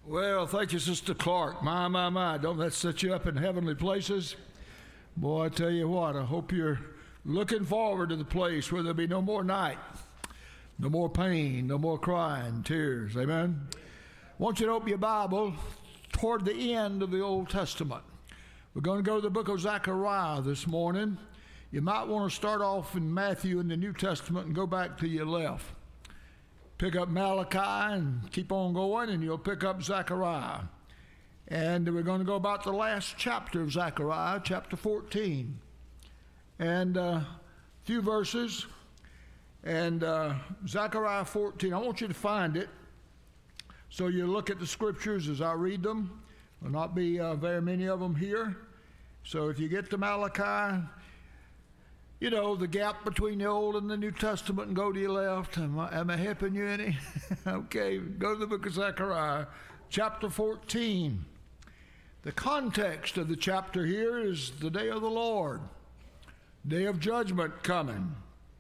Well, thank you, Sister Clark. My. Don't that set you up in heavenly places? Boy, I tell you what, I hope you're looking forward to the place where there'll be no more night, no more pain, no more crying, tears. Amen? I want you to open your Bible toward the end of the Old Testament. We're going to go to the book of Zechariah this morning. You might want to start off in Matthew in the New Testament and go back to your left. Pick up Malachi and keep on going, and you'll pick up Zechariah. And we're going to go about the last chapter of Zechariah, chapter 14. And a few verses. And Zechariah 14, I want you to find it. So you look at the scriptures as I read them. There will not be very many of them here. So if you get to Malachi, you know, the gap between the Old and the New Testament, and go to your left. Am I helping you any? Okay, go to the book of Zechariah, chapter 14. The context of the chapter here is the day of the Lord, day of judgment coming,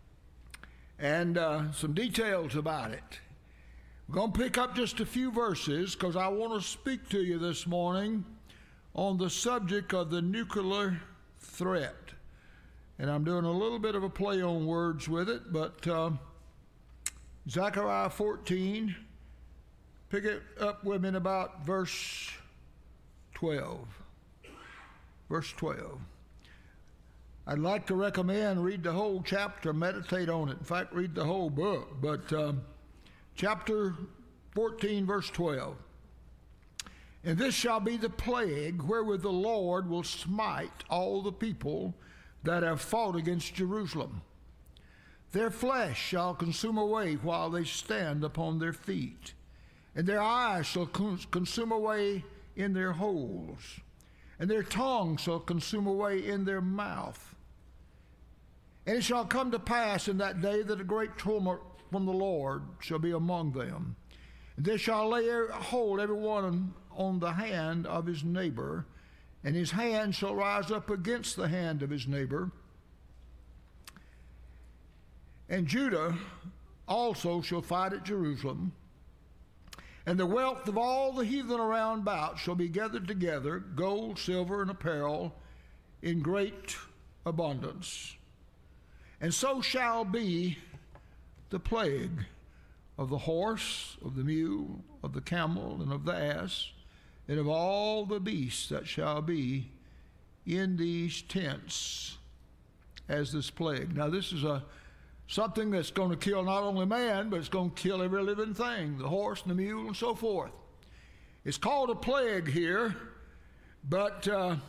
and some details about it. We're going to pick up just a few verses because I want to speak to you this morning on the subject of the nuclear threat. And I'm doing a little bit of a play on words with it, but Zechariah 14, pick it up with me in about verse 12. Verse 12. I'd like to recommend read the whole chapter, meditate on it. In fact, read the whole book. But chapter 14, verse 12. And this shall be the plague wherewith the Lord will smite all the people that have fought against Jerusalem. Their flesh shall consume away while they stand upon their feet, and their eyes shall consume away in their holes, and their tongue shall consume away in their mouth. And it shall come to pass in that day that a great tumult from the Lord shall be among them. And they shall lay hold every one on the hand of his neighbor, and his hand shall rise up against the hand of his neighbor. And Judah also shall fight at Jerusalem, and the wealth of all the heathen around about shall be gathered together, gold, silver, and apparel, in great abundance. And so shall be the plague of the horse, of the mule, of the camel, and of the ass, and of all the beasts that shall be in these tents as this plague. Now this is something that's going to kill not only man, but it's going to kill every living thing, the horse and the mule and so forth. It's called a plague here, but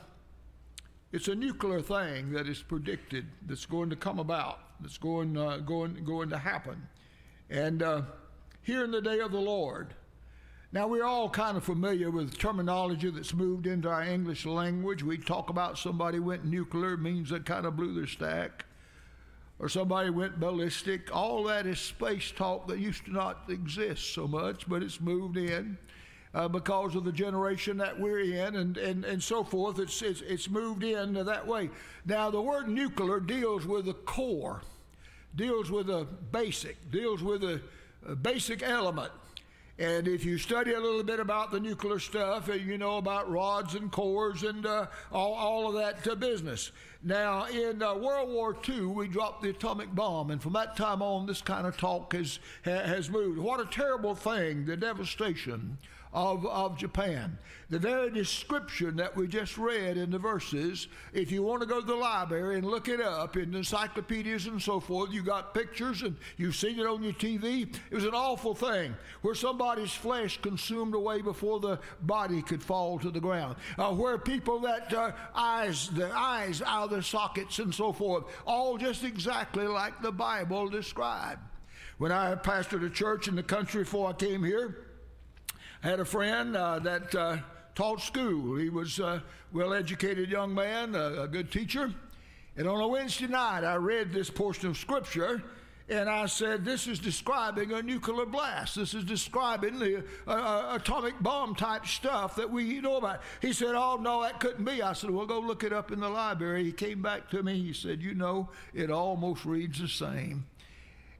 it's a nuclear thing that is predicted that's going to come about, that's going to happen. And here in the day of the Lord. Now, we're all kind of familiar with terminology that's moved into our English language. We talk about somebody went nuclear, means they kind of blew their stack, or somebody went ballistic. All that is space talk that used to not exist so much, but it's moved in because of the generation that we're in and so forth. It's moved in that way. Now, the word nuclear deals with the core, deals with a basic, deals with a basic element. And if you study a little bit about the nuclear stuff, you know about rods and cores and all of that business. Now, in World War II, we dropped the atomic bomb, and from that time on, this kind of talk has moved. What a terrible thing, the devastation of Japan. The very description that we just read in the verses, if you want to go to the library and look it up in encyclopedias and so forth, you got pictures and you've seen it on your TV. It was an awful thing where somebody's flesh consumed away before the body could fall to the ground. Where people that the eyes out of their sockets and so forth, all just exactly like the Bible described. When I pastored a church in the country before I came here, I had a friend that taught school. He was a well-educated young man, a good teacher. And on a Wednesday night, I read this portion of Scripture, and I said, this is describing a nuclear blast. This is describing the atomic bomb type stuff that we know about. He said, oh, no, that couldn't be. I said, well, go look it up in the library. He came back to me. He said, you know, it almost reads the same.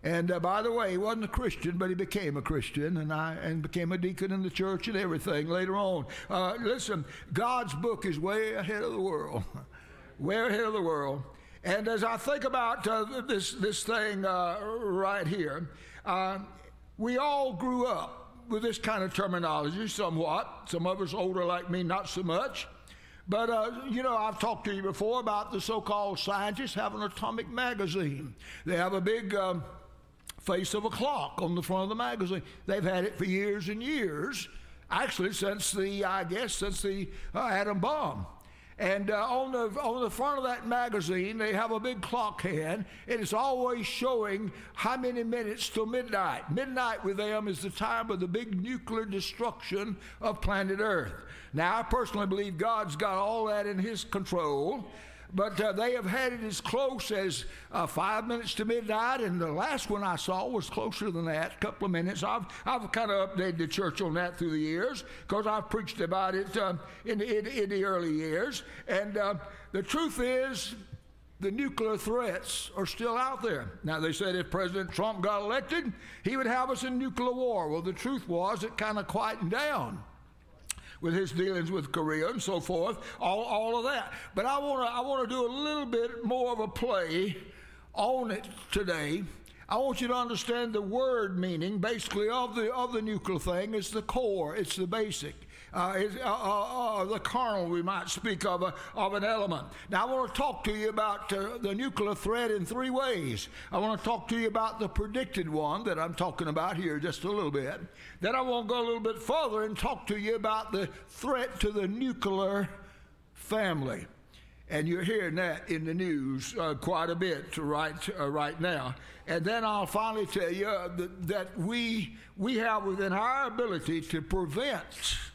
And by the way, he wasn't a Christian, but he became a Christian, and became a deacon in the church and everything later on. Listen, God's book is way ahead of the world, way ahead of the world. And as I think about this thing right here, we all grew up with this kind of terminology somewhat. Some of us older like me, not so much. But, I've talked to you before about the so-called scientists have an atomic magazine. They have a big face of a clock on the front of the magazine. They've had it for years and years, actually since the atom bomb. And on the front of that magazine, they have a big clock hand, and it's always showing how many minutes till midnight. Midnight with them is the time of the big nuclear destruction of planet Earth. Now, I personally believe God's got all that in His control, but they have had it as close as 5 minutes to midnight, and the last one I saw was closer than that, a couple of minutes. I've kind of updated the church on that through the years because I've preached about it in the early years. And the truth is, the nuclear threats are still out there. Now, they said if President Trump got elected, he would have us in nuclear war. Well, the truth was it kind of quietened down with his dealings with Korea and so forth, all of that. But I want to do a little bit more of a play on it today. I want you to understand the word meaning, basically, of the nuclear thing. It's the core. It's the basic. The kernel, we might speak of an element. Now, I want to talk to you about the nuclear threat in three ways. I want to talk to you about the predicted one that I'm talking about here just a little bit. Then I want to go a little bit further and talk to you about the threat to the nuclear family. And you're hearing that in the news quite a bit right now. And then I'll finally tell you that we have within our ability to prevent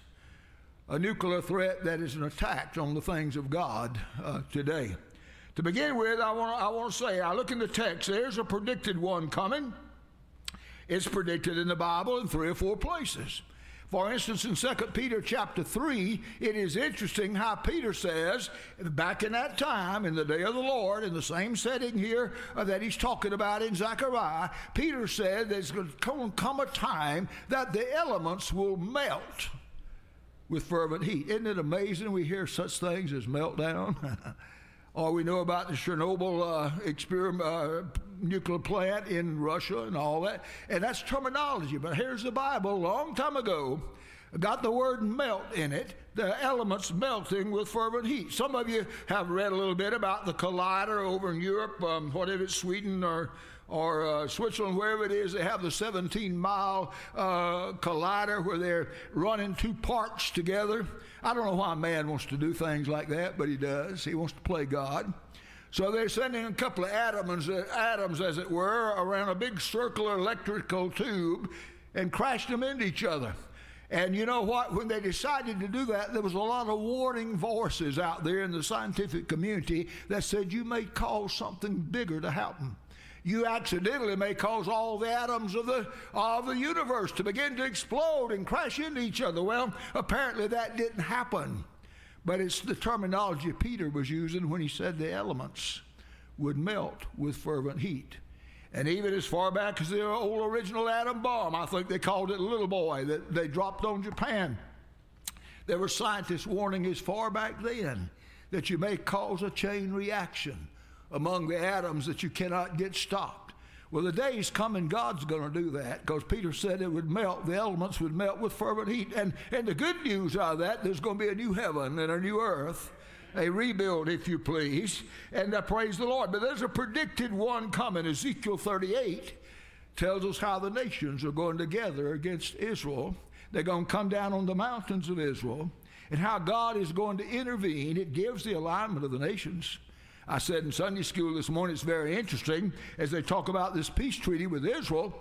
a nuclear threat that is an attack on the things of God today. To begin with, I want to say, I look in the text, there's a predicted one coming. It's predicted in the Bible in 3 or 4 places. For instance, in 2 Peter chapter 3, it is interesting how Peter says, back in that time, in the day of the Lord, in the same setting here that he's talking about in Zechariah, Peter said there's going to come a time that the elements will melt with fervent heat. Isn't it amazing we hear such things as meltdown? Or we know about the Chernobyl nuclear plant in Russia and all that. And that's terminology. But here's the Bible, a long time ago, got the word melt in it, the elements melting with fervent heat. Some of you have read a little bit about the collider over in Europe, whatever it's Sweden or Switzerland, wherever it is. They have the 17-mile collider where they're running 2 parts together. I don't know why a man wants to do things like that, but he does. He wants to play God. So they're sending a couple of atoms, as it were, around a big circular electrical tube and crashed them into each other. And you know what? When they decided to do that, there was a lot of warning voices out there in the scientific community that said you may cause something bigger to happen. You accidentally may cause all the atoms of the universe to begin to explode and crash into each other. Well, apparently that didn't happen. But it's the terminology Peter was using when he said the elements would melt with fervent heat. And even as far back as the old original atom bomb, I think they called it Little Boy, that they dropped on Japan. There were scientists warning as far back then that you may cause a chain reaction among the atoms that you cannot get stopped. Well, the day's coming, God's going to do that, because Peter said it would melt, the elements would melt with fervent heat. And the good news out of that, there's going to be a new heaven and a new earth, a rebuild, if you please, and praise the Lord. But there's a predicted one coming. Ezekiel 38 tells us how the nations are going to gather against Israel. They're going to come down on the mountains of Israel, and how God is going to intervene. It gives the alignment of the nations. I said in Sunday school this morning, it's very interesting as they talk about this peace treaty with Israel,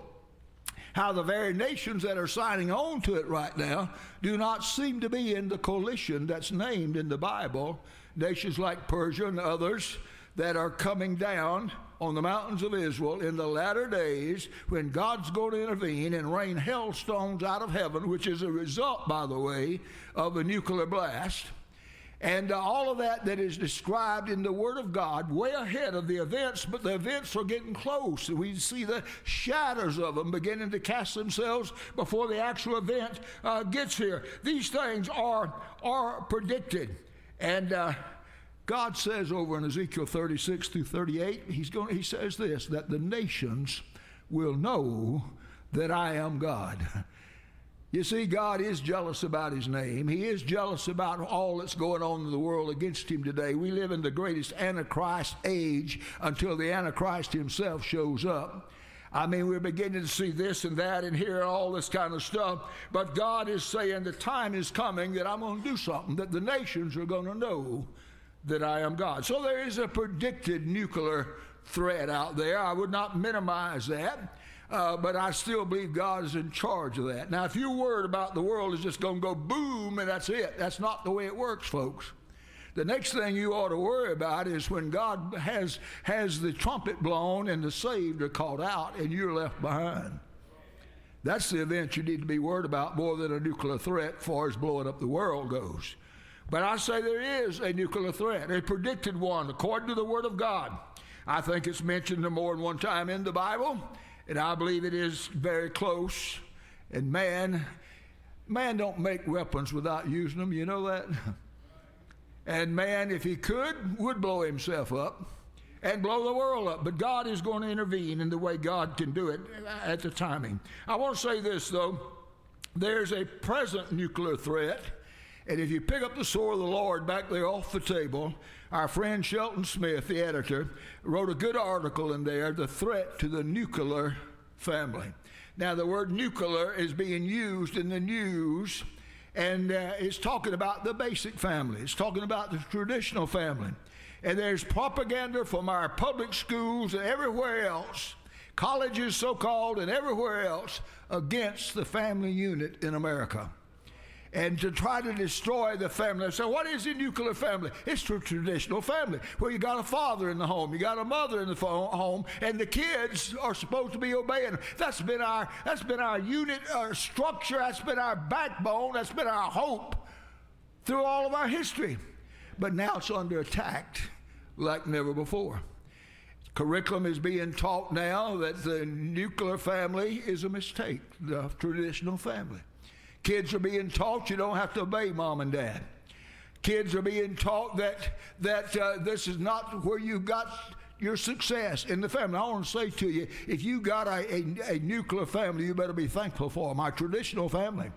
how the very nations that are signing on to it right now do not seem to be in the coalition that's named in the Bible. Nations like Persia and others that are coming down on the mountains of Israel in the latter days when God's going to intervene and rain hailstones out of heaven, which is a result, by the way, of a nuclear blast. And all of that is described in the Word of God, way ahead of the events, but the events are getting close. We see the shadows of them beginning to cast themselves before the actual event gets here. These things are predicted. And God says over in Ezekiel 36 through 38, he says this, that the nations will know that I am God. You see, God is jealous about his name. He is jealous about all that's going on in the world against him today. We live in the greatest Antichrist age until the Antichrist himself shows up. I mean, we're beginning to see this and that and hear all this kind of stuff. But God is saying the time is coming that I'm going to do something, that the nations are going to know that I am God. So there is a predicted nuclear threat out there. I would not minimize that. But I still believe God is in charge of that. Now, if you're worried about the world is just going to go boom and that's it, that's not the way it works, folks. The next thing you ought to worry about is when God has the trumpet blown and the saved are called out and you're left behind. That's the event you need to be worried about more than a nuclear threat as far as blowing up the world goes. But I say there is a nuclear threat, a predicted one, according to the Word of God. I think it's mentioned more than one time in the Bible. And I believe it is very close. And man don't make weapons without using them. You know that? And man, if he could, would blow himself up and blow the world up. But God is going to intervene in the way God can do it at the timing. I want to say this, though. There's a present nuclear threat. And if you pick up the sword of the Lord back there off the table, our friend Shelton Smith, the editor, wrote a good article in there, The Threat to the Nuclear Family. Now, the word nuclear is being used in the news, and it's talking about the basic family. It's talking about the traditional family. And there's propaganda from our public schools and everywhere else, colleges so-called and everywhere else, against the family unit in America. And to try to destroy the family. So what is a nuclear family? It's a traditional family where you got a father in the home, you got a mother in the home, and the kids are supposed to be obeying them. That's been our unit, our structure, that's been our backbone, that's been our hope through all of our history. But now it's under attack like never before. Curriculum is being taught now that the nuclear family is a mistake, the traditional family. Kids are being taught you don't have to obey mom and dad. Kids are being taught that this is not where you got your success in the family. I want to say to you, if you got a nuclear family, you better be thankful for them. Our traditional family.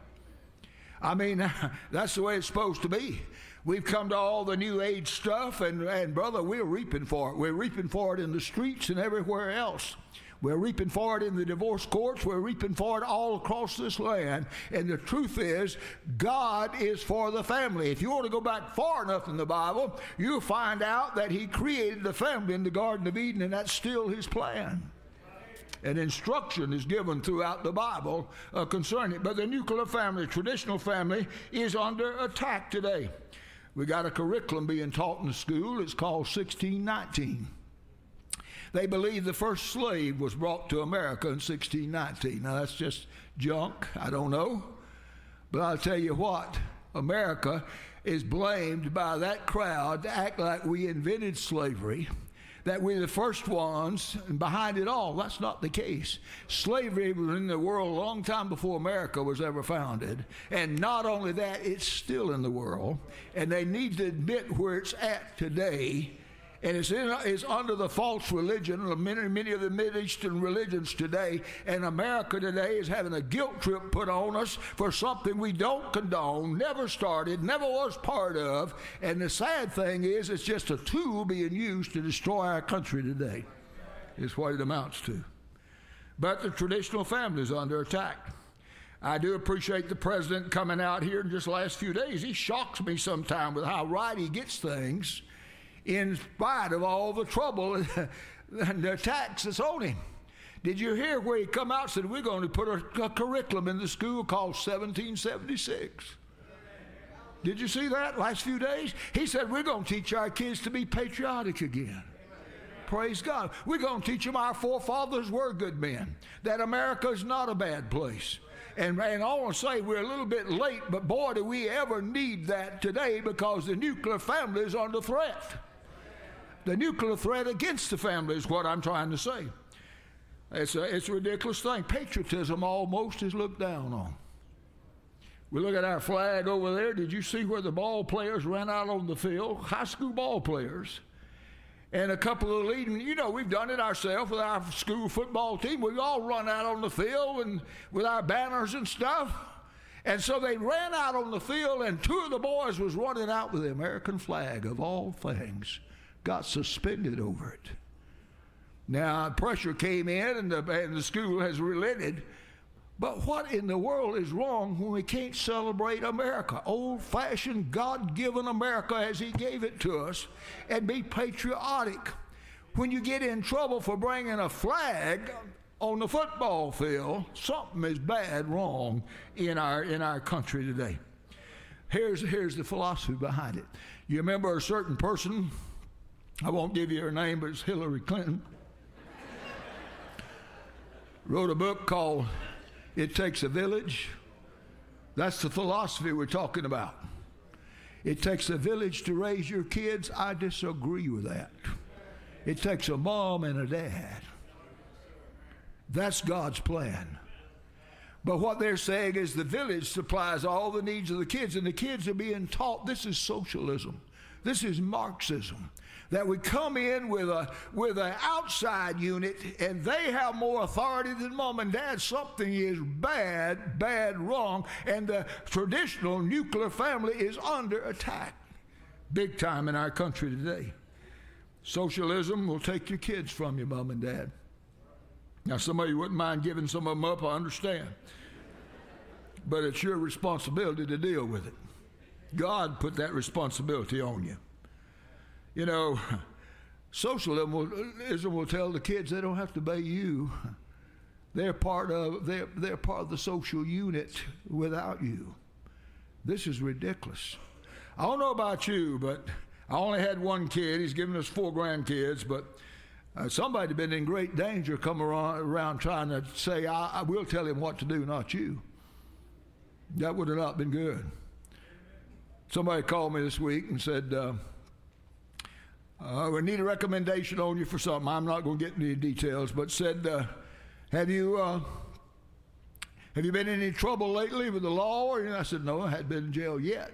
I mean, that's the way it's supposed to be. We've come to all the new age stuff, and brother, we're reaping for it. We're reaping for it in the streets and everywhere else. We're reaping for it in the divorce courts. We're reaping for it all across this land. And the truth is, God is for the family. If you want to go back far enough in the Bible, you'll find out that he created the family in the Garden of Eden, and that's still his plan. And instruction is given throughout the Bible concerning it. But the nuclear family, traditional family, is under attack today. We got a curriculum being taught in the school. It's called 1619. They believe the first slave was brought to America in 1619. Now, that's just junk. I don't know. But I'll tell you what, America is blamed by that crowd to act like we invented slavery, that we're the first ones, and behind it all, that's not the case. Slavery was in the world a long time before America was ever founded. And not only that, it's still in the world. And they need to admit where it's at today. And it's under the false religion of many of the Mid-Eastern religions today. And America today is having a guilt trip put on us for something we don't condone, never started, never was part of. And the sad thing is, it's just a tool being used to destroy our country today, is what it amounts to. But the traditional family is under attack. I do appreciate the president coming out here in just the last few days. He shocks me sometimes with how right he gets things, in spite of all the trouble and the attacks that's on him. Did you hear where he come out and said, we're going to put a curriculum in the school called 1776? Did you see that last few days? He said, we're going to teach our kids to be patriotic again. Praise God. We're going to teach them our forefathers were good men, that America is not a bad place. And I want to say we're a little bit late, but boy, do we ever need that today, because the nuclear family is under threat. The nuclear threat against the family is what I'm trying to say. It's a ridiculous thing. Patriotism almost is looked down on. We look at our flag over there. Did you see where the ball players ran out on the field? High school ball players. And a couple of leading, we've done it ourselves with our school football team. We've all run out on the field and with our banners and stuff. And so they ran out on the field, and two of the boys was running out with the American flag, of all things. Got suspended over it. Now, pressure came in, and the school has relented. But what in the world is wrong when we can't celebrate America, old-fashioned, God-given America as He gave it to us, and be patriotic? When you get in trouble for bringing a flag on the football field, something is bad wrong in our country today. Here's the philosophy behind it. You remember a certain person, I won't give you her name, but it's Hillary Clinton, wrote a book called It Takes a Village. That's the philosophy we're talking about. It takes a village to raise your kids. I disagree with that. It takes a mom and a dad. That's God's plan. But what they're saying is the village supplies all the needs of the kids, and the kids are being taught this is socialism. This is Marxism. That we come in with an outside unit, and they have more authority than mom and dad. Something is bad, wrong, and the traditional nuclear family is under attack big time in our country today. Socialism will take your kids from you, mom and dad. Now, some of you wouldn't mind giving some of them up, I understand. But it's your responsibility to deal with it. God put that responsibility on you. Socialism will tell the kids they don't have to obey you. They're part of the social unit without you. This is ridiculous. I don't know about you, but I only had one kid. He's given us 4 grandkids, but somebody been in great danger coming around trying to say, I will tell him what to do, not you. That would have not been good. Somebody called me this week and said, we need a recommendation on you for something. I'm not going to get into the details, but said, have you been in any trouble lately with the law? And I said, no, I hadn't been in jail yet.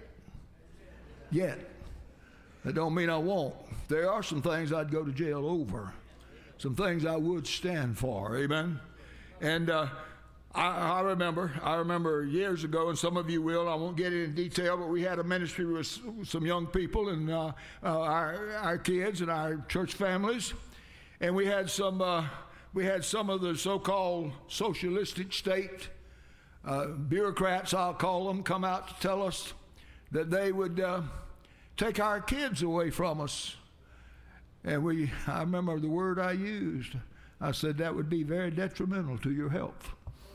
That don't mean I won't. There are some things I'd go to jail over. Some things I would stand for. Amen? And I remember years ago, and some of you will, I won't get into detail, but we had a ministry with some young people and our kids and our church families, and we had some of the so-called socialistic state bureaucrats, I'll call them, come out to tell us that they would take our kids away from us. And I remember the word I used. I said that would be very detrimental to your health.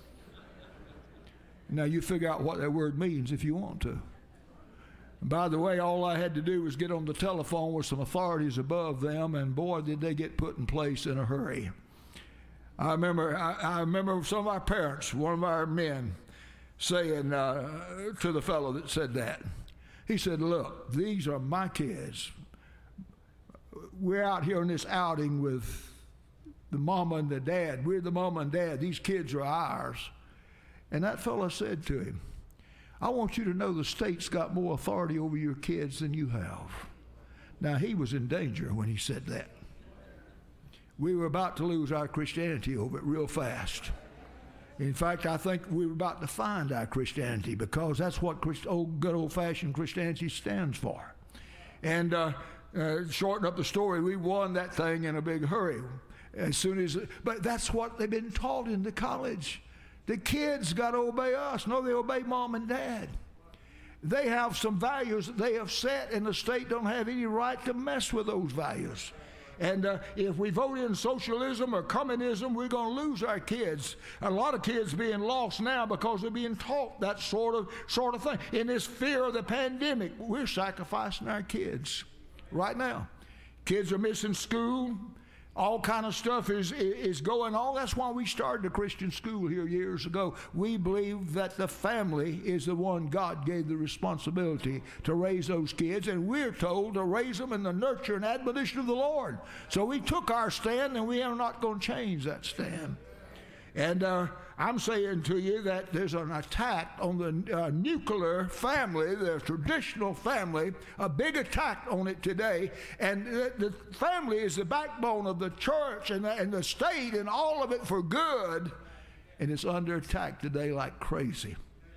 Now, you figure out what that word means if you want to. And by the way, all I had to do was get on the telephone with some authorities above them, and boy, did they get put in place in a hurry. I remember some of our parents, one of our men, saying to the fellow that said that, he said, look, these are my kids. We're out here on this outing with the mama and the dad. We're the mama and dad. These kids are ours. And that fellow said to him, I want you to know the state's got more authority over your kids than you have. Now, he was in danger when he said that. We were about to lose our Christianity over it real fast. In fact, I think we were about to find our Christianity, because that's what good old-fashioned Christianity stands for. And shorten up the story, we won that thing in a big hurry. But that's what they've been taught in the college. The kids got to obey us. No, they obey mom and dad. They have some values that they have set, and the state don't have any right to mess with those values. And if we vote in socialism or communism, we're going to lose our kids. A lot of kids being lost now because they're being taught that sort of thing. In this fear of the pandemic, we're sacrificing our kids right now. Kids are missing school. All kind of stuff is going on. That's why we started a Christian school here years ago. We believe that the family is the one God gave the responsibility to raise those kids, and we're told to raise them in the nurture and admonition of the Lord. So we took our stand, and we are not going to change that stand. And I'm saying to you that there's an attack on the nuclear family, the traditional family, a big attack on it today. And the family is the backbone of the church and the state and all of it for good. And it's under attack today like crazy.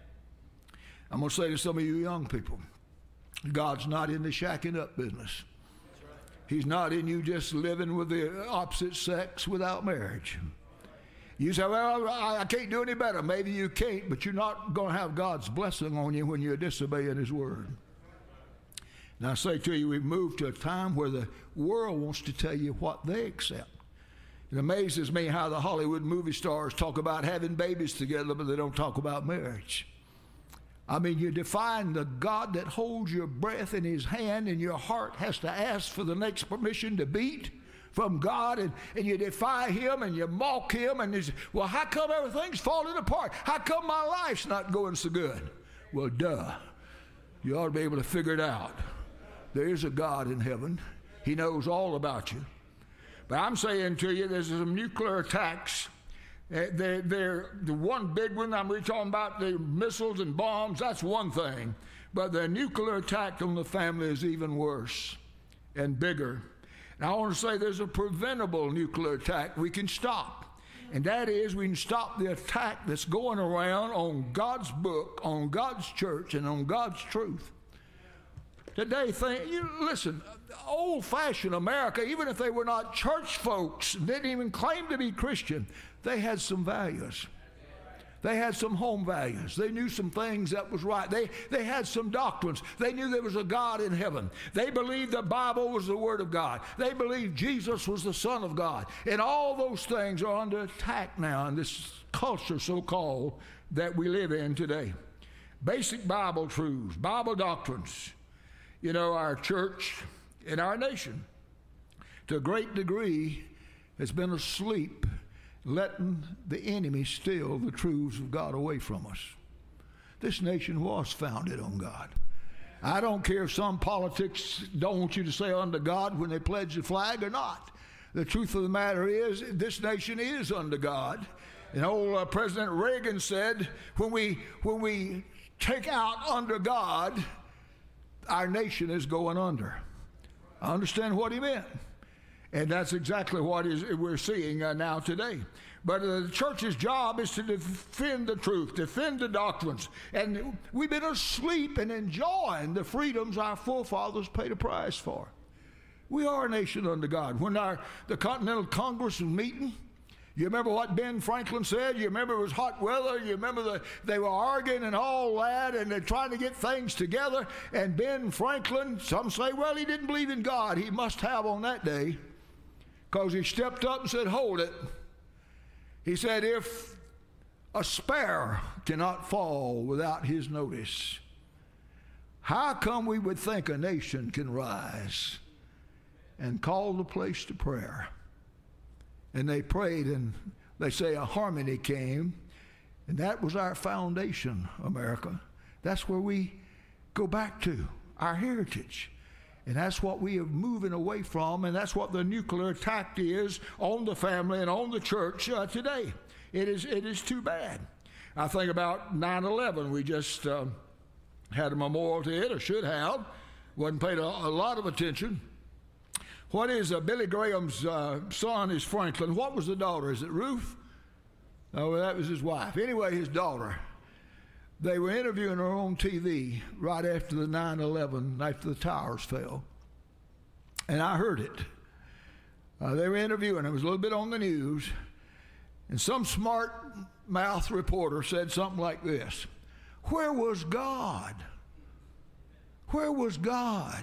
I'm going to say to some of you young people, God's not in the shacking up business. He's not in you just living with the opposite sex without marriage. You say, well, I can't do any better. Maybe you can't, but you're not going to have God's blessing on you when you're disobeying His word. And I say to you, we've moved to a time where the world wants to tell you what they accept. It amazes me how the Hollywood movie stars talk about having babies together, but they don't talk about marriage. I mean, you define the God that holds your breath in His hand, and your heart has to ask for the next permission to beat from God, and you defy Him and you mock Him, and you say, well, how come everything's falling apart? How come my life's not going so good? Well, duh. You ought to be able to figure it out. There is a God in heaven. He knows all about you. But I'm saying to you, there's some nuclear attacks. They're the one big one, we're talking about the missiles and bombs, that's one thing. But the nuclear attack on the family is even worse and bigger. Now, I want to say there's a preventable nuclear attack we can stop. And that is, we can stop the attack that's going around on God's book, on God's church, and on God's truth. Today, listen, old-fashioned America, even if they were not church folks, didn't even claim to be Christian, they had some values. They had some home values. They knew some things that was right. They had some doctrines. They knew there was a God in heaven. They believed the Bible was the Word of God. They believed Jesus was the Son of God. And all those things are under attack now in this culture, so-called, that we live in today. Basic Bible truths, Bible doctrines. You know, our church and our nation, to a great degree, has been asleep, letting the enemy steal the truths of God away from us. This nation was founded on God. I don't care if some politics don't want you to say under God when they pledge the flag or not. The truth of the matter is, this nation is under God. And old President Reagan said, when we take out under God, our nation is going under. I understand what he meant. And that's exactly what we're seeing now today. But the church's job is to defend the truth, defend the doctrines. And we've been asleep and enjoying the freedoms our forefathers paid a price for. We are a nation under God. When the Continental Congress was meeting, you remember what Ben Franklin said? You remember it was hot weather? You remember they were arguing and all that, and they're trying to get things together. And Ben Franklin, some say, well, he didn't believe in God. He must have on that day, because he stepped up and said, hold it. He said, if a sparrow cannot fall without his notice, how come we would think a nation can rise? And call the place to prayer. And they prayed, and they say a harmony came, and that was our foundation, America. That's where we go back to, our heritage. And that's what we are moving away from, and that's what the nuclear attack is on the family and on the church today. It is too bad. I think about 9/11. We just had a memorial to it, or should have. Wasn't paid a lot of attention. What is Billy Graham's son is Franklin. What was the daughter? Is it Ruth? Oh, that was his wife. Anyway, his daughter. They were interviewing her on TV right after the 9/11, after the towers fell. And I heard it. They were interviewing her. It was a little bit on the news. And some smart mouth reporter said something like this: where was God? Where was God?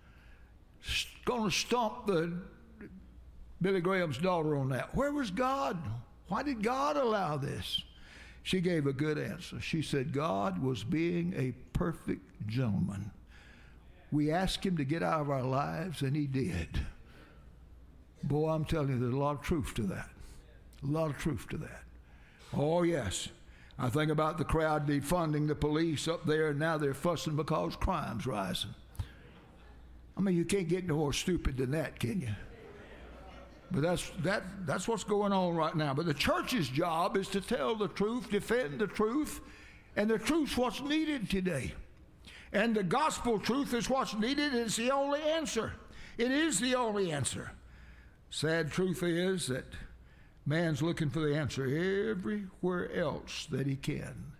Going to stomp Billy Graham's daughter on that. Where was God? Why did God allow this? She gave a good answer. She said, God was being a perfect gentleman. We asked him to get out of our lives, and he did. Boy, I'm telling you, there's a lot of truth to that. A lot of truth to that. Oh, yes. I think about the crowd defunding the police up there, and now they're fussing because crime's rising. I mean, you can't get no more stupid than that, can you? But that's what's going on right now. But the church's job is to tell the truth, defend the truth, and the truth's what's needed today. And the gospel truth is what's needed. It's the only answer. It is the only answer. Sad truth is that man's looking for the answer everywhere else that he can.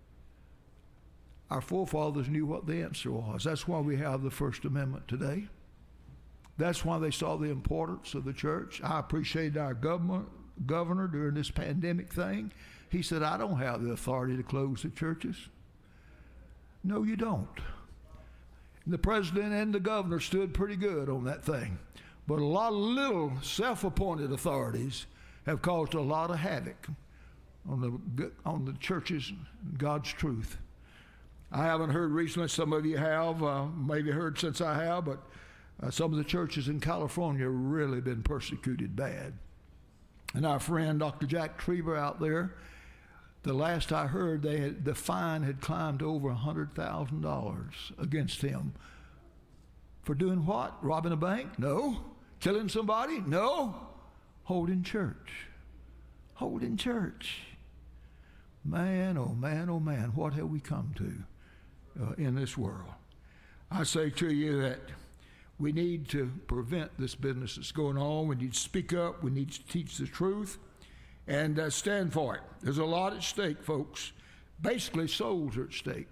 Our forefathers knew what the answer was. That's why we have the First Amendment today. That's why they saw the importance of the church. I appreciated our governor during this pandemic thing. He said, I don't have the authority to close the churches. No, you don't. And the president and the governor stood pretty good on that thing. But a lot of little self-appointed authorities have caused a lot of havoc on the churches and God's truth. I haven't heard recently, some of you have, maybe heard since I have, but some of the churches in California have really been persecuted bad. And our friend Dr. Jack Trieber out there, the last I heard, the fine had climbed to over $100,000 against him. For doing what? Robbing a bank? No. Killing somebody? No. Holding church. Holding church. Man, oh man, oh man, what have we come to in this world? I say to you that we need to prevent this business that's going on. We need to speak up. We need to teach the truth and stand for it. There's a lot at stake, folks. Basically, souls are at stake.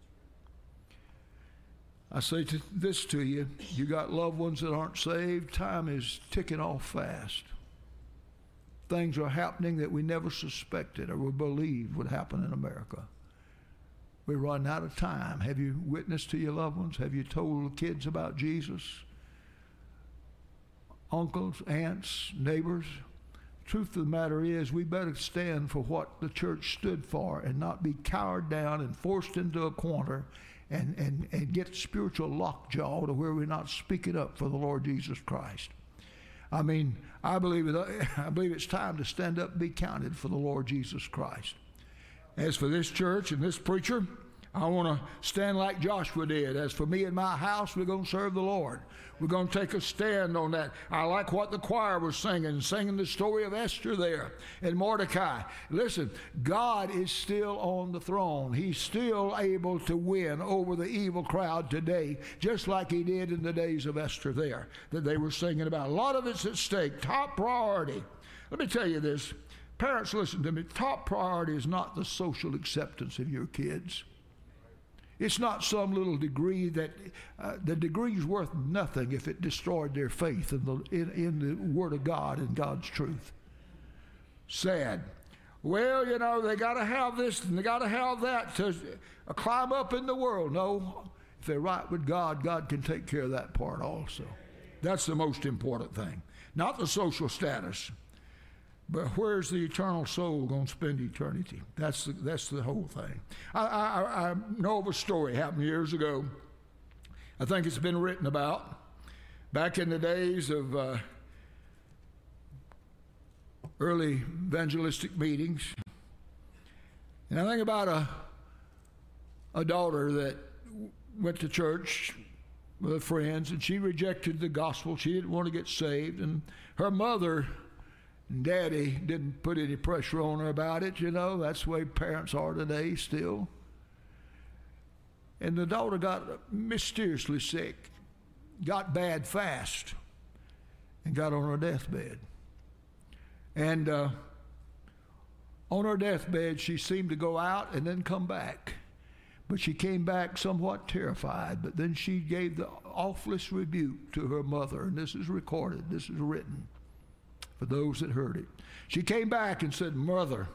I say this to you. You got loved ones that aren't saved. Time is ticking off fast. Things are happening that we never suspected or would believe would happen in America. We're running out of time. Have you witnessed to your loved ones? Have you told the kids about Jesus? Uncles, aunts, neighbors? Truth of the matter is, we better stand for what the church stood for and not be cowered down and forced into a corner and get spiritual lockjaw to where we're not speaking up for the Lord Jesus Christ. I mean, I believe it's time to stand up and be counted for the Lord Jesus Christ. As for this church and this preacher, I want to stand like Joshua did. As for me and my house, we're going to serve the Lord. We're going to take a stand on that. I like what the choir was singing the story of Esther there and Mordecai. Listen, God is still on the throne. He's still able to win over the evil crowd today, just like he did in the days of Esther there that they were singing about. A lot of it's at stake. Top priority. Let me tell you this. Parents, listen to me. Top priority is not the social acceptance of your kids. It's not some little degree that the degree's worth nothing if it destroyed their faith in the Word of God and God's truth. Sad. Well, you know, they got to have this and they got to have that to climb up in the world. No, if they're right with God, God can take care of that part also. That's the most important thing. Not the social status. But where's the eternal soul going to spend eternity? That's the whole thing. I know of a story happened years ago. I think it's been written about. Back in the days of early evangelistic meetings. And I think about a daughter that went to church with her friends, and she rejected the gospel. She didn't want to get saved. And her mother and Daddy didn't put any pressure on her about it, you know. That's the way parents are today still. And the daughter got mysteriously sick, got bad fast, and got on her deathbed. And on her deathbed, she seemed to go out and then come back. But she came back somewhat terrified, but then she gave the awfulest rebuke to her mother, and this is recorded, this is written for those that heard it. She came back and said, Mother,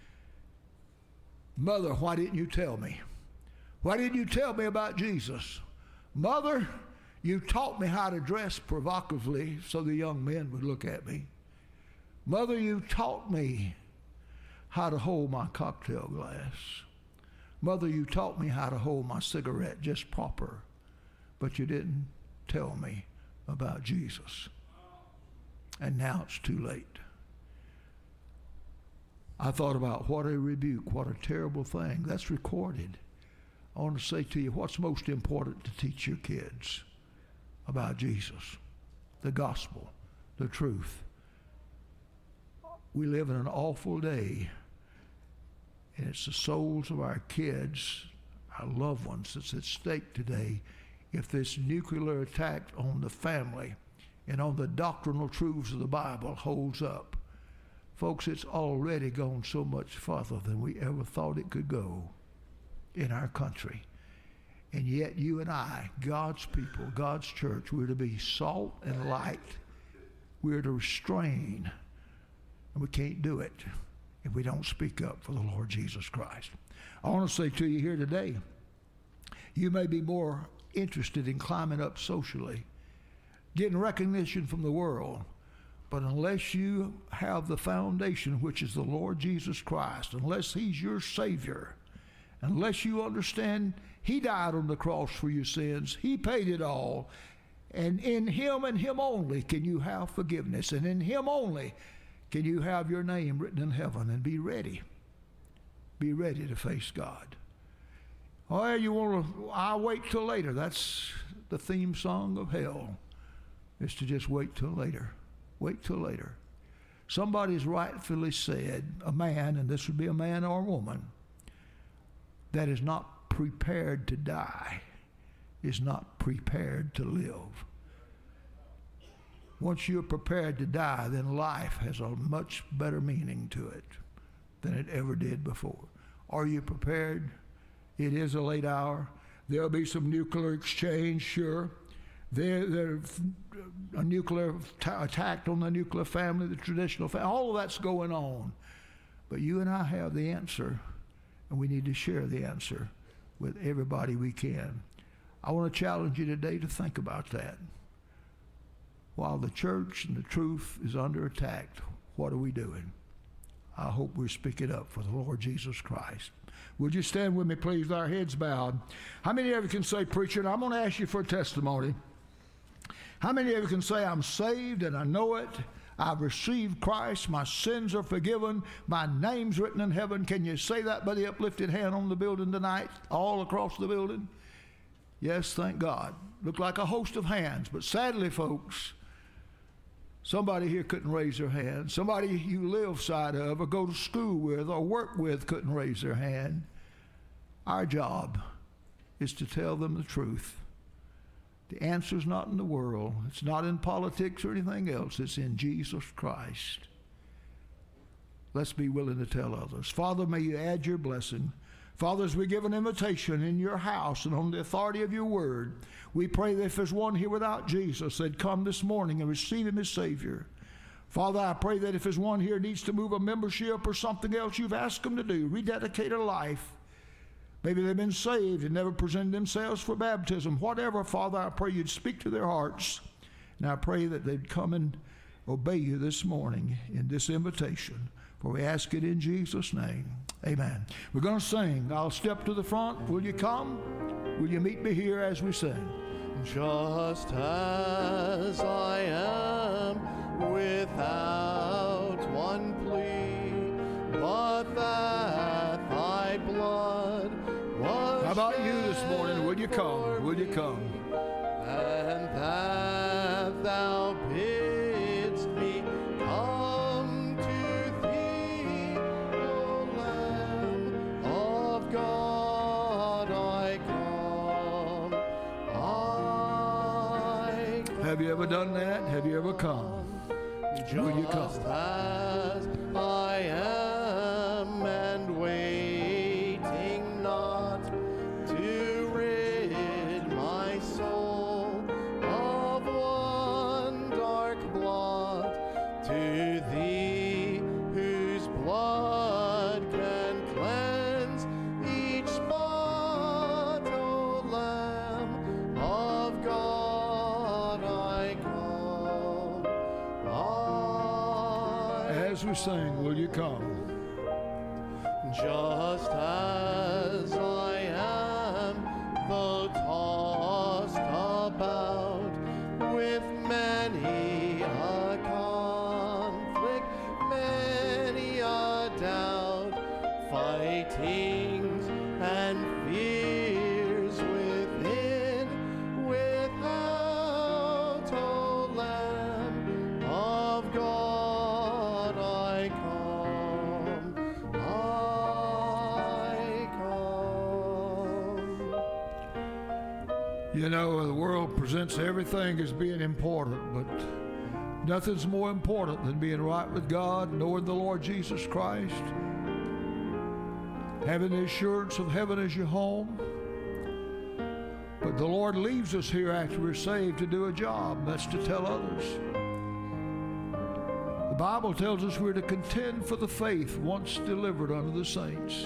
why didn't you tell me? Why didn't you tell me about Jesus? Mother, you taught me how to dress provocatively so the young men would look at me. Mother, you taught me how to hold my cocktail glass. Mother, you taught me how to hold my cigarette just proper, but you didn't tell me about Jesus. and now it's too late. I thought about what a rebuke, what a terrible thing. That's recorded. I want to say to you, what's most important to teach your kids about Jesus? The gospel, the truth. We live in an awful day, and it's the souls of our kids, our loved ones, that's at stake today. If this nuclear attack on the family and on the doctrinal truths of the Bible holds up, folks, it's already gone so much farther than we ever thought it could go in our country. And yet you and I, God's people, God's church, we're to be salt and light. We're to restrain, and we can't do it if we don't speak up for the Lord Jesus Christ. I want to say to you here today, you may be more interested in climbing up socially, getting recognition from the world, but unless you have the foundation, which is the Lord Jesus Christ, unless He's your Savior, unless you understand He died on the cross for your sins, He paid it all, and in Him and Him only can you have forgiveness, and in Him only can you have your name written in heaven, and be ready. Be ready to face God. Oh, you want to, I'll wait till later. That's the theme song of hell, is to just wait till later. Wait till later. Somebody's rightfully said, a man, and this would be a man or a woman, that is not prepared to die is not prepared to live. Once you're prepared to die, then life has a much better meaning to it than it ever did before. Are you prepared? It is a late hour. There'll be some nuclear exchange, sure. There's a nuclear attack on the nuclear family, the traditional family. All of that's going on. But you and I have the answer, and we need to share the answer with everybody we can. I want to challenge you today to think about that. While the church and the truth is under attack, what are we doing? I hope we're speaking up for the Lord Jesus Christ. Would you stand with me, please, with our heads bowed? How many of you can say, preacher, and I'm going to ask you for a testimony. How many of you can say, I'm saved and I know it? I've received Christ. My sins are forgiven. My name's written in heaven. Can you say that by the uplifted hand on the building tonight, all across the building? Yes, thank God. Looked like a host of hands, but sadly, folks, somebody here couldn't raise their hand. Somebody you live side of or go to school with or work with couldn't raise their hand. Our job is to tell them the truth. The answer's not in the world. It's not in politics or anything else. It's in Jesus Christ. Let's be willing to tell others. Father, may you add your blessing. Father, as we give an invitation in your house and on the authority of your word, we pray that if there's one here without Jesus, they'd come this morning and receive him as Savior. Father, I pray that if there's one here needs to move a membership or something else you've asked them to do, rededicate a life. Maybe they've been saved and never presented themselves for baptism. Whatever, Father, I pray you'd speak to their hearts. And I pray that they'd come and obey you this morning in this invitation. For we ask it in Jesus' name. Amen. We're going to sing. I'll step to the front. Will you come? Will you meet me here as we sing? Just as I am, without one plea, but that thy blood was How about you this morning? Will you come? Will you come? And that thou bidst me come to thee, O Lamb of God, I come. I come. Have you ever done that? Have you ever come? Will you come? Just as I am, and waiting not to rid my soul of one dark blot, to thee whose blood can cleanse each spot, O Lamb of God, I come. As we sing, will you come? Just as I am, though tossed about with many a You know, the world presents everything as being important, but nothing's more important than being right with God, knowing the Lord Jesus Christ, having the assurance of heaven as your home. But the Lord leaves us here after we're saved to do a job. That's to tell others. The Bible tells us we're to contend for the faith once delivered unto the saints.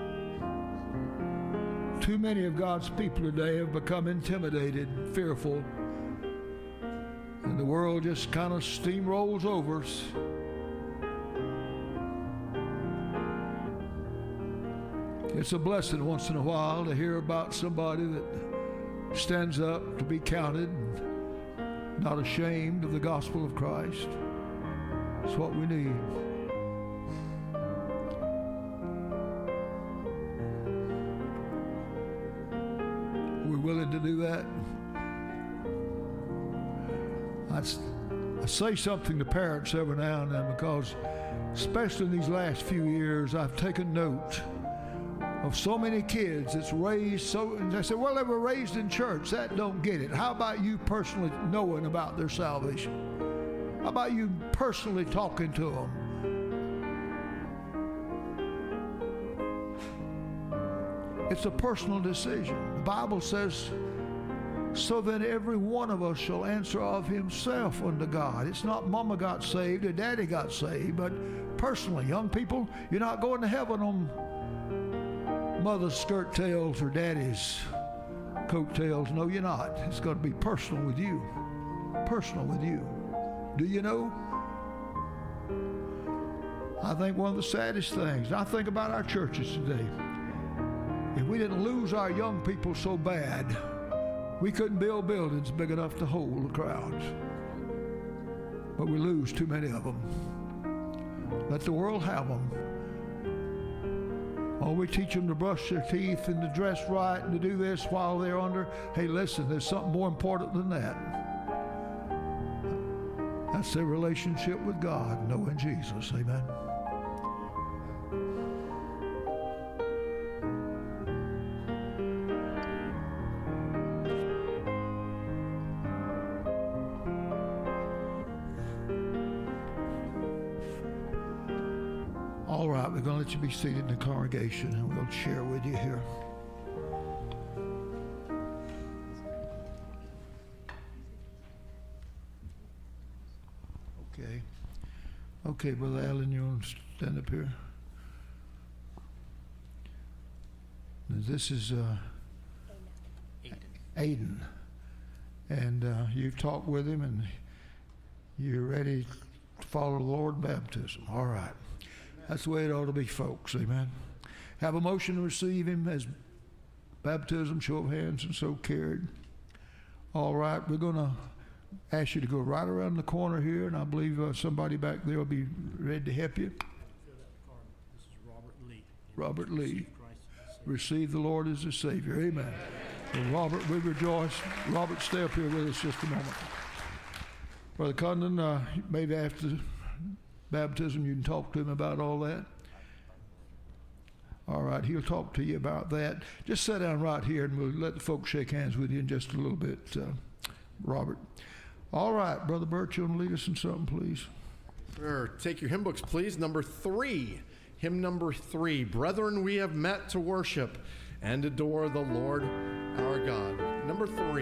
Too many of God's people today have become intimidated, fearful, and the world just kind of steamrolls over us. It's a blessing once in a while to hear about somebody that stands up to be counted, not ashamed of the gospel of Christ. It's what we need. We're willing to do that. I say something to parents every now and then because, especially in these last few years, I've taken note of so many kids that's raised so, and they say, well, they were raised in church. That don't get it. How about you personally knowing about their salvation? How about you personally talking to them? It's a personal decision. The Bible says, so then every one of us shall answer of himself unto God. It's not mama got saved or daddy got saved, but personally, young people, you're not going to heaven on mother's skirt tails or daddy's coat tails. No, you're not. It's got to be personal with you. Personal with you. Do you know? I think one of the saddest things, I think about our churches today, if we didn't lose our young people so bad, we couldn't build buildings big enough to hold the crowds. But we lose too many of them. Let the world have them. Oh, we teach them to brush their teeth and to dress right and to do this while they're under. Hey, listen, there's something more important than that. That's their relationship with God, knowing Jesus. Amen. All right, we're going to let you be seated in the congregation, and we'll share with you here. Okay, Brother Allen, you want to stand up here? This is Aiden. And you've talked with him, and you're ready to follow the Lord in baptism. All right. That's the way it ought to be, folks. Amen. Have a motion to receive him as baptism, show of hands, and so carried. All right, we're going to ask you to go right around the corner here, and I believe somebody back there will be ready to help you. This is Robert Lee. Robert Lee. Receive the Lord as a Savior. Amen. Well, Robert, we rejoice. Robert, stay up here with us just a moment. Brother Condon, maybe after baptism you can talk to him about all that. All right, he'll talk to you about that. Just sit down right here, and we'll let the folks shake hands with you in just a little bit, Robert. All right, Brother Burt, you want to lead us in something, please? Sure. Take your hymn books, please. Number 3. Hymn number 3. Brethren, we have met to worship and adore the Lord our God. Number 3.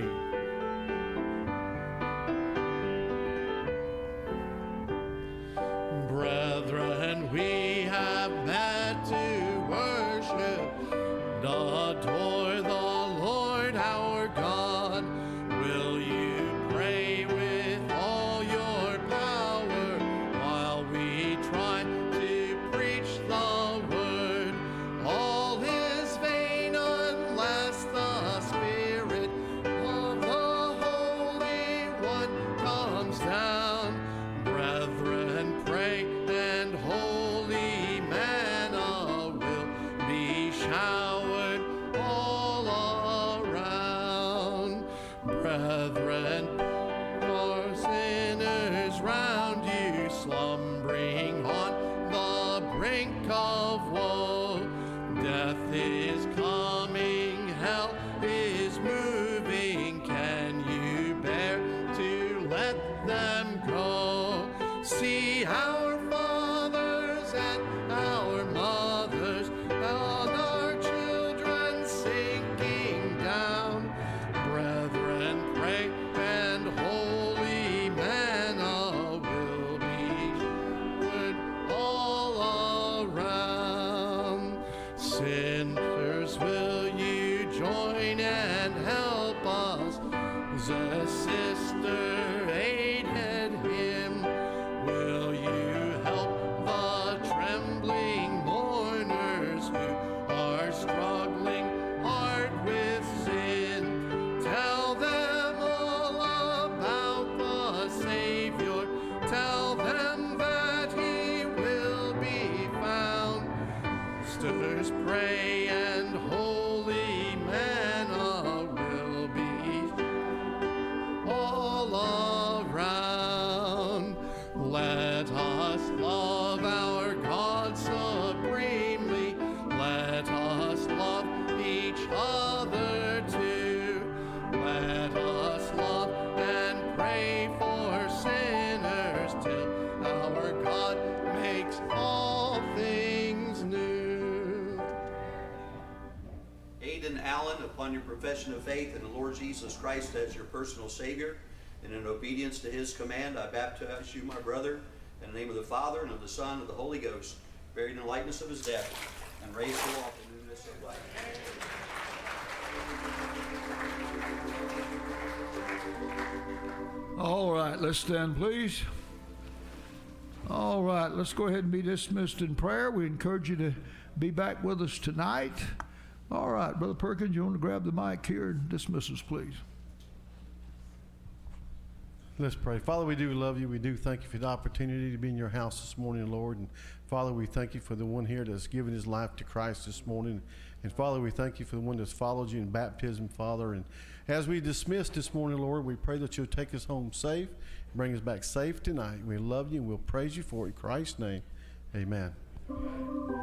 Brethren, we have met to worship and adore the Lord our God. Will you pray with all your power while we try to preach the word? All is vain unless the Spirit of the Holy One comes down. Brethren, pray, and holy manna will be showered all around. Brethren, are sinners round you, slumbering on the brink of woe. Death is coming, hell is moving, as a sister aided him, will you help the trembling mourners who are struggling hard with sin? Tell them all about the Savior. Tell them that he will be found. Sisters, pray, and holy manna will be all around. Let us love our God supremely. Let us love each other too. Let us love and pray for sinners till our God makes all things new. Aidan Allen, upon your profession of faith in the Lord Jesus Christ as your personal Savior, and in obedience to his command, I baptize you, my brother, in the name of the Father, and of the Son, and of the Holy Ghost, buried in the likeness of his death, and raised to walk in newness of life. All right, let's stand, please. All right, let's go ahead and be dismissed in prayer. We encourage you to be back with us tonight. All right, Brother Perkins, you want to grab the mic here and dismiss us, please? Let's pray. Father, we do love you. We do thank you for the opportunity to be in your house this morning, Lord. And Father, we thank you for the one here that's given his life to Christ this morning. And Father, we thank you for the one that's followed you in baptism, Father. And as we dismiss this morning, Lord, we pray that you'll take us home safe, bring us back safe tonight. We love you and we'll praise you for it. In Christ's name, amen.